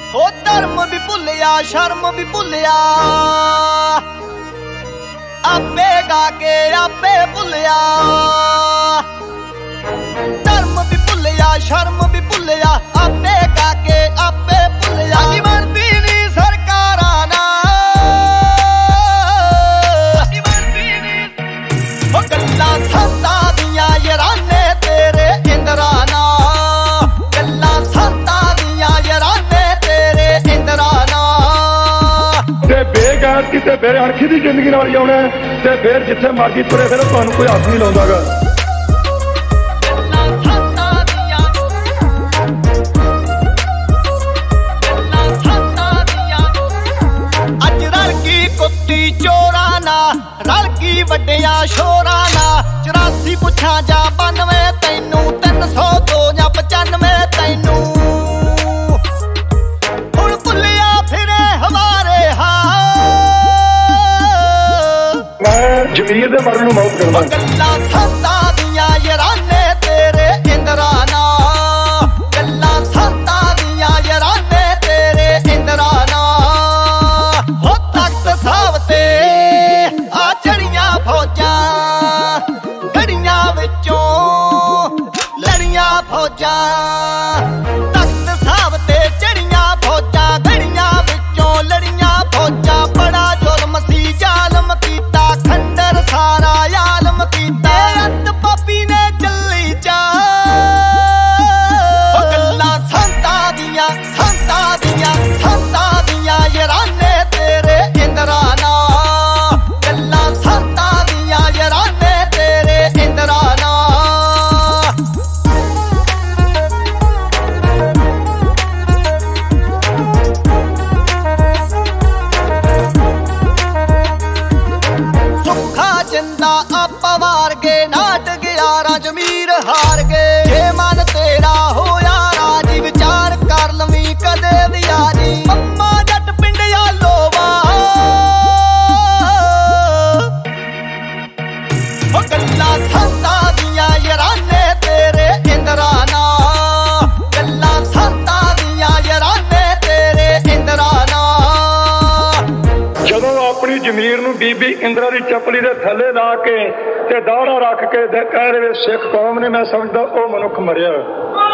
ਹੋ ਧਰਮ ਵੀ ਭੁੱਲਿਆ ਸ਼ਰਮ ਵੀ ਭੁੱਲਿਆ ਆਪੇ ਗਾ ਕੇ ਆਪੇ ਭੁੱਲਿਆ ਧਰਮ ਵੀ ਭੁੱਲਿਆ ਸ਼ਰਮ ਵੀ ਭੁੱਲਿਆ ਆਪੇ ਗਾ ਕੇ ਆਪੇ ਭੁੱਲਿਆ ਕੀ ਬਣਦੀ ਨੀ ਸਰਕਾਰਾਂ ਉਹ ਗੱਲਾਂ ਸੰਤਾਂ ਦੀਆਂ ਯਾਰਾਨੇ ਤੇਰੇ ਇੰਦਰਾ ਨਾ ਗੱਲਾਂ ਸੰਤਾਂ ਦੀਆਂ ਯਾਰਾਨੇ ਤੇਰੇ ਇੰਦਰਾ ਨਾ ਤੇ ਬੇਗੈਰਤੀ ਤੇ ਬੇਅਣਖੀ ਦੀ ਜ਼ਿੰਦਗੀ ਨਾਲ ਜਿਉਣਾ ਤੇ ਫਿਰ ਜਿੱਥੇ ਮਰਜ਼ੀ ਤੁਰੇ ਫਿਰੋ ਤੁਹਾਨੂੰ ਕੋਈ ਹੱਥ ਨਹੀਂ ਲਾਉਂਦਾਗਾ। ਅੱਜ ਰਲ ਕੀ ਕੁੱਤੀ ਚੋਰਾਂ ਨਾਲ ਰਲ ਕੀ ਵੱਡਿਆਂ ਸ਼ੋਰਾਂ ਨਾਲ 84 ਪੁੱਛਾਂ ਜਾਂ 92 ਤੈਨੂੰ 302 ਜਾਂ 95 ਤੈਨੂੰ ਹੁਣ ਭੁੱਲਿਆ ਫਿਰੇ ਹਮਾਰੇ ਮੈਂ ਜ਼ਮੀਰ ਦੇ ਮਰਨ ਨੂੰ ਮੌਤ ਕਰਦਾ। ਗੱਲਾਂ ਸੰਤਾਂ ਦੀਆਂ ਯਾਰਾਨੇ ਤੇਰੇ ਇੰਦਰਾ ਨਾ ਗੱਲਾਂ ਸੰਤਾਂ ਦੀਆਂ ਯਾਰਾਨੇ ਤੇਰੇ ਇੰਦਰਾ ਨਾ ਹੋ ਤਖਤ ਸਾਹਿਬ ਤੇ ਆ ਚੜੀਆਂ ਫੌਜਾਂ ਗੜੀਆਂ ਵਿੱਚੋਂ ਲੜੀਆਂ ਫੌਜਾਂ ਤਖਤ ਸਾਹਿਬ ਤੇ ਚੜੀਆਂ ਫੌਜਾਂ ਗੜੀਆਂ ਵਿੱਚੋਂ ਲੜੀਆਂ ਫੌਜਾਂ ਬੜਾ ਜ਼ੁਲਮ ਸੀ ਜ਼ਾਲਮ ਕੀਤਾ ਖੰਡਰ ਸਾਰਾ ਆਲਮ ਕੀਤਾ ਅੰਤ ਪਾਪੀ ਨੇ ਚੱਲੀ ਚਾ ਗੱਲਾਂ ਸੰਤਾਂ ਦੀਆਂ ਯਾਰਾਨੇ ਤੇਰੇ ਇੰਦਰਾ ਨਾ ਗੱਲਾਂ ਸੰਤਾਂ ਦੀਆਂ ਯਾਰਾਨੇ ਤੇਰੇ ਇੰਦਰਾ ਨਾ ਸੁੱਖਾ ਜਿੰਦਾ ਆਪਾਂ ਵਾਰ ਗਏ ਨਾਟ ਗਿਆਰਾਂ ਜ਼ਮੀਰ ਹਾਰ ਗਏ ਜੇ ਮਨ ਤੇਰਾ ਹੋਇਆ ਰਾਜੀ ਵਿਚਾਰ ਕਰ ਲਵੀਂ ਕਦੇ ਵੀ ਯਾਰੀ ਮੰਮਾ ਜੱਟ ਪਿੰਡਿਆ ਲੋਵਾ ਉਹ ਗੱਲਾਂ ਸੰਤਾਂ ਦੀਆਂ ਯਾਰਾਨੇ ਤੇਰੇ ਇੰਦਰਾ ਨਾ ਗੱਲਾਂ ਸੰਤਾਂ ਦੀਆਂ ਯਾਰਾਨੇ ਤੇਰੇ ਇੰਦਰਾ ਨਾ ਜਦੋਂ ਆਪਣੀ ਜ਼ਮੀਰ ਨੂੰ ਬੀਬੀ ਇੰਦਰਾ ਦੀ ਚੱਪਲੀ ਦੇ ਥੱਲੇ ਲਾ ਕੇ ਤੇ ਦਾੜਾ ਰੱਖ ਕੇ ਕਹਿ ਰਹੇ ਸਿੱਖ ਕੌਮ ਨੇ ਮੈਂ ਸਮਝਦਾ ਉਹ ਮਨੁੱਖ ਮਰਿਆ।